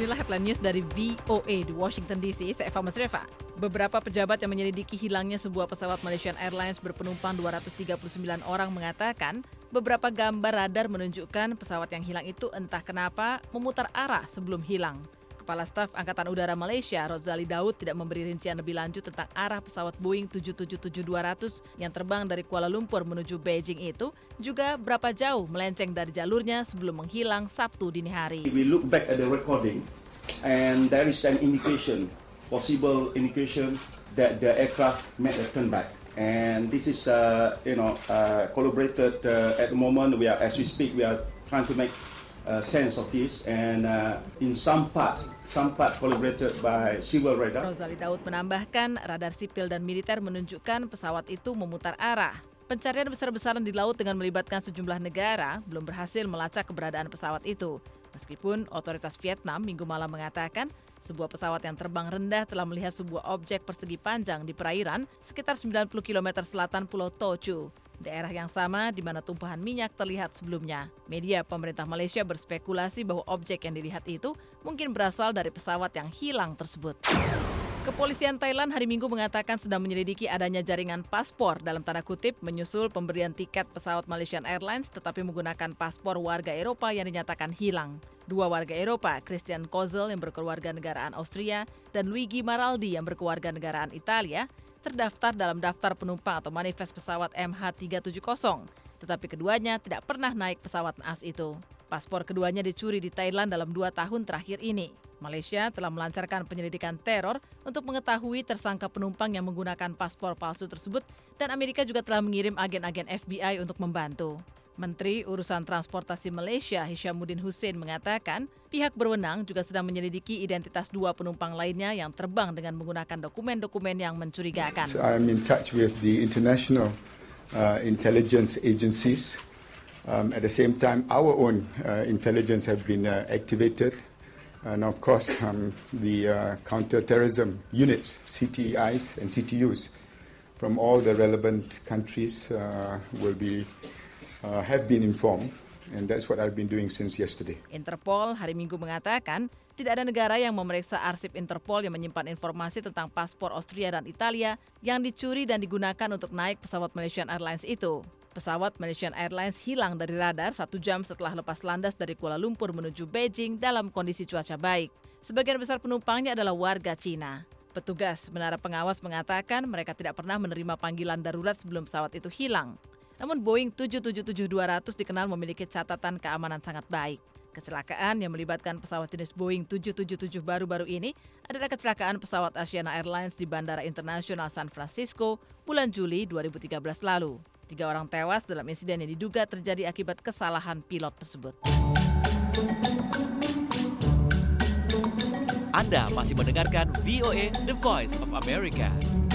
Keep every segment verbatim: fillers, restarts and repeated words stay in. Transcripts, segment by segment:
Inilah headline news dari V O A di Washington D C. Saya Eva Masreva. Beberapa pejabat yang menyelidiki hilangnya sebuah pesawat Malaysian Airlines berpenumpang dua ratus tiga puluh sembilan orang mengatakan beberapa gambar radar menunjukkan pesawat yang hilang itu entah kenapa memutar arah sebelum hilang. Kepala Staf Angkatan Udara Malaysia, Rozali Daud, tidak memberi rincian lebih lanjut tentang arah pesawat Boeing tujuh tujuh tujuh dua ratus yang terbang dari Kuala Lumpur menuju Beijing itu, juga berapa jauh melenceng dari jalurnya sebelum menghilang Sabtu dini hari. We look back at the recording and there is an indication, possible indication that the aircraft made a turn back. And this is, uh, you know, uh, collaborated uh, at the moment. We are, as we speak, we are trying to make Uh, sense of this, and uh, in some part, some part collaborated by civil radar. Rozali Daud menambahkan, radar sipil dan militer menunjukkan pesawat itu memutar arah. Pencarian besar-besaran di laut dengan melibatkan sejumlah negara belum berhasil melacak keberadaan pesawat itu. Meskipun otoritas Vietnam minggu malam mengatakan sebuah pesawat yang terbang rendah telah melihat sebuah objek persegi panjang di perairan sekitar sembilan puluh kilometer selatan Pulau To Chu, daerah yang sama di mana tumpahan minyak terlihat sebelumnya. Media pemerintah Malaysia berspekulasi bahwa objek yang dilihat itu mungkin berasal dari pesawat yang hilang tersebut. Kepolisian Thailand hari Minggu mengatakan sedang menyelidiki adanya jaringan paspor dalam tanda kutip menyusul pemberian tiket pesawat Malaysian Airlines tetapi menggunakan paspor warga Eropa yang dinyatakan hilang. Dua warga Eropa, Christian Kozel yang berkewarganegaraan Austria dan Luigi Maraldi yang berkewarganegaraan Italia, terdaftar dalam daftar penumpang atau manifest pesawat M H tiga tujuh nol, tetapi keduanya tidak pernah naik pesawat naas itu. Paspor keduanya dicuri di Thailand dalam dua tahun terakhir ini. Malaysia telah melancarkan penyelidikan teror untuk mengetahui tersangka penumpang yang menggunakan paspor palsu tersebut dan Amerika juga telah mengirim agen-agen F B I untuk membantu. Menteri Urusan Transportasi Malaysia Hishamuddin Hussein mengatakan pihak berwenang juga sedang menyelidiki identitas dua penumpang lainnya yang terbang dengan menggunakan dokumen-dokumen yang mencurigakan. So I'm in touch with the international uh, intelligence agencies. Um, at the same time, our own uh, intelligence have been uh, activated. And of course, um, the uh, counter-terrorism units, C T Is and C T Us from all the relevant countries uh, will be uh, have been informed. And that's what I've been doing since yesterday. Interpol hari Minggu mengatakan tidak ada negara yang memeriksa arsip Interpol yang menyimpan informasi tentang paspor Austria dan Italia yang dicuri dan digunakan untuk naik pesawat Malaysian Airlines itu. Pesawat Malaysian Airlines hilang dari radar satu jam setelah lepas landas dari Kuala Lumpur menuju Beijing dalam kondisi cuaca baik. Sebagian besar penumpangnya adalah warga Cina. Petugas menara pengawas mengatakan mereka tidak pernah menerima panggilan darurat sebelum pesawat itu hilang. Namun Boeing tujuh tujuh tujuh dua ratus dikenal memiliki catatan keamanan sangat baik. Kecelakaan yang melibatkan pesawat jenis Boeing tujuh tujuh tujuh baru-baru ini adalah kecelakaan pesawat Asiana Airlines di Bandara Internasional San Francisco bulan Juli dua ribu tiga belas lalu. Tiga orang tewas dalam insiden yang diduga terjadi akibat kesalahan pilot tersebut. Anda masih mendengarkan V O A The Voice of America.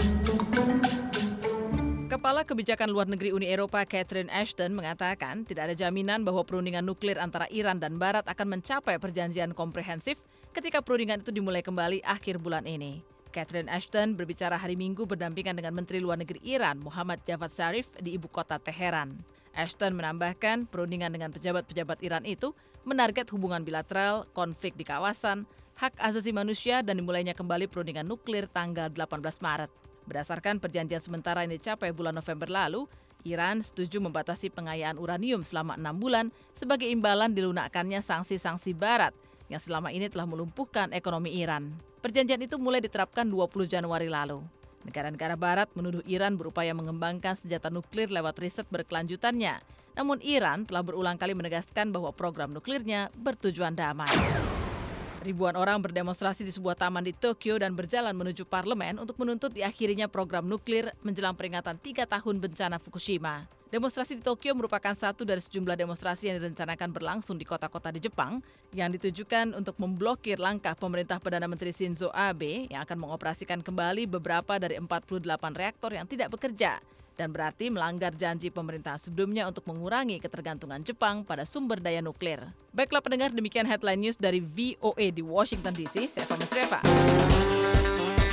Kepala Kebijakan Luar Negeri Uni Eropa Catherine Ashton mengatakan tidak ada jaminan bahwa perundingan nuklir antara Iran dan Barat akan mencapai perjanjian komprehensif ketika perundingan itu dimulai kembali akhir bulan ini. Catherine Ashton berbicara hari Minggu berdampingan dengan Menteri Luar Negeri Iran Muhammad Javad Zarif di ibu kota Teheran. Ashton menambahkan perundingan dengan pejabat-pejabat Iran itu menarget hubungan bilateral, konflik di kawasan, hak asasi manusia dan dimulainya kembali perundingan nuklir tanggal delapan belas Maret. Berdasarkan perjanjian sementara yang dicapai bulan November lalu, Iran setuju membatasi pengayaan uranium selama enam bulan sebagai imbalan dilunakkannya sanksi-sanksi Barat yang selama ini telah melumpuhkan ekonomi Iran. Perjanjian itu mulai diterapkan dua puluh Januari lalu. Negara-negara Barat menuduh Iran berupaya mengembangkan senjata nuklir lewat riset berkelanjutannya. Namun Iran telah berulang kali menegaskan bahwa program nuklirnya bertujuan damai. Ribuan orang berdemonstrasi di sebuah taman di Tokyo dan berjalan menuju parlemen untuk menuntut diakhirinya program nuklir menjelang peringatan tiga tahun bencana Fukushima. Demonstrasi di Tokyo merupakan satu dari sejumlah demonstrasi yang direncanakan berlangsung di kota-kota di Jepang yang ditujukan untuk memblokir langkah pemerintah Perdana Menteri Shinzo Abe yang akan mengoperasikan kembali beberapa dari empat puluh delapan reaktor yang tidak bekerja dan berarti melanggar janji pemerintah sebelumnya untuk mengurangi ketergantungan Jepang pada sumber daya nuklir. Baiklah pendengar, demikian headline news dari V O A di Washington D C. Saya Eva Masreva.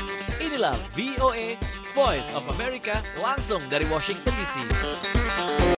Inilah V O A Voice of America langsung dari Washington D C.